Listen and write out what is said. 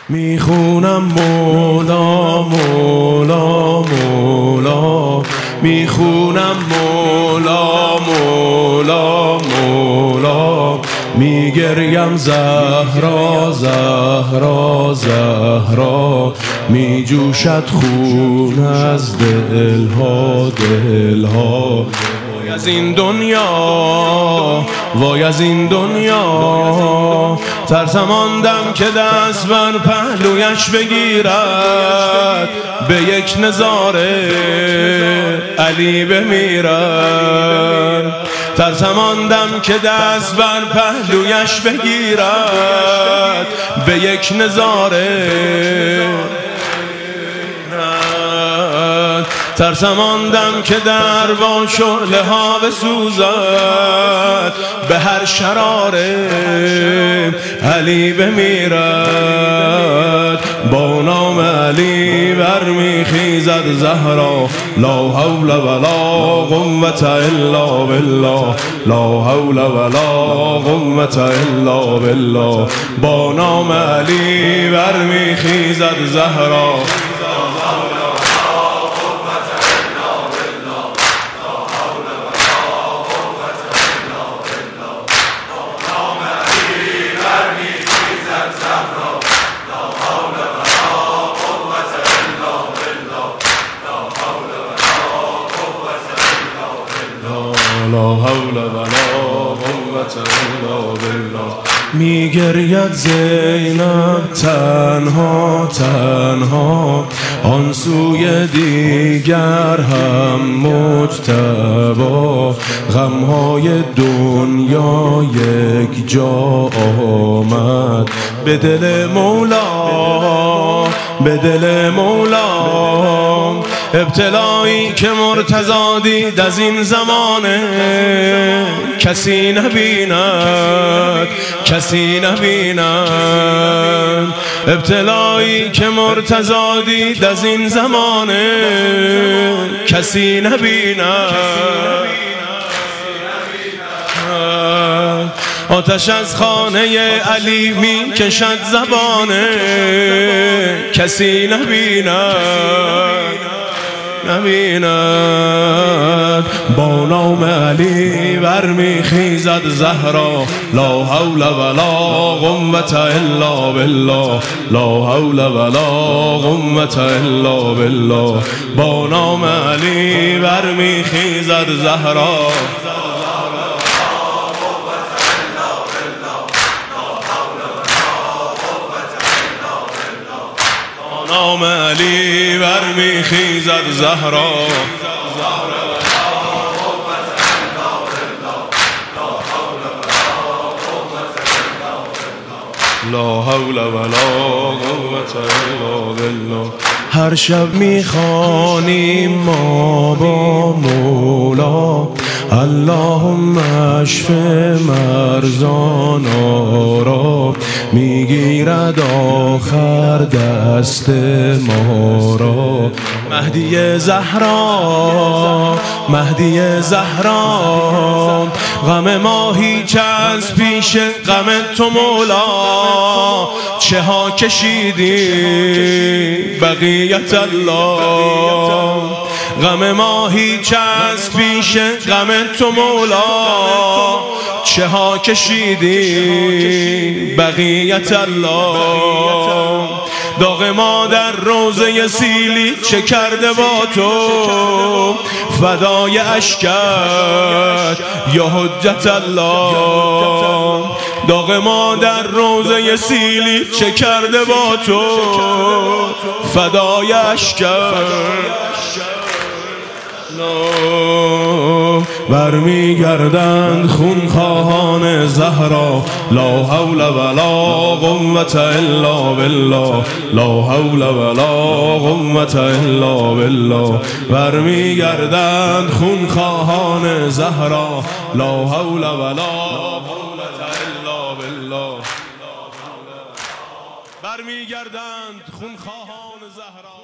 میخونم مولا مولا مولا، میخونم مولا مولا مولا، میگریم زهرا زهرا زهرا، میجوشد خون از دلها دلها. وای از این دنیا وای از این دنیا، ترسم آن دم که دست بر پهلویش بگیرد، به یک نظاره علی بمیرد. ترسم آن دم که دست بر پهلویش بگیرد، به یک نظاره. ترسم آن دم که در با شعله ها بسوزد، به هر شراره علی بمیرد. با نام علی برمیخیزد زهرا، لا حول ولا قوة الا بالله، لا حول ولا قوة الا بالله. با نام علی برمیخیزد زهرا، لا حول ولا قوة الا بالله. میگرید زینب تنها تنها، آن سوی دیگر هم مجتبی. غمهای دنیا یک جا آمد، به دل مولا به دل مولا. ابتلایی که مرتضی دید از این زمانه، کسی نبیند کسی نبیند. ابتلایی که مرتضی دید از این زمانه، کسی نبیند. آتش از خانه علی می کشد زبانه، کسی نبیند نبیند. با نام علی برمیخیزد زهرا، لا حول ولا قوة الا بالله، لا حول ولا قوة الا بالله. با نام علی برمیخیزد زهرا، نام علی برمیخیزد زهرا. لا حول ولا قوة الا بالله. هر شب میخوانیم ما با مولا، اللهم اشف مرضانا را. میگیرد آخر دست ما را، مهدی زهرا مهدی زهرا. غم ما هیچ از پیش غم تو مولا، چه ها کشیدی بقیت الله. غم ما هیچ از پیش غم تو مولا، چه ها کشیدی بقیت الله. داغ ما در روضه سیلی چه کرده با تو، فدای اشکت یا حجت الله. داغ ما در روضه سیلی چه کرده با تو، فدای اشکت. برمیگردند خونخواهان زهرا، لا حول ولا قوة الا بالله، لا حول ولا قوة الا بالله. برمیگردند خونخواهان زهرا، لا حول ولا قوة الا بالله. برمیگردند خونخواهان زهرا.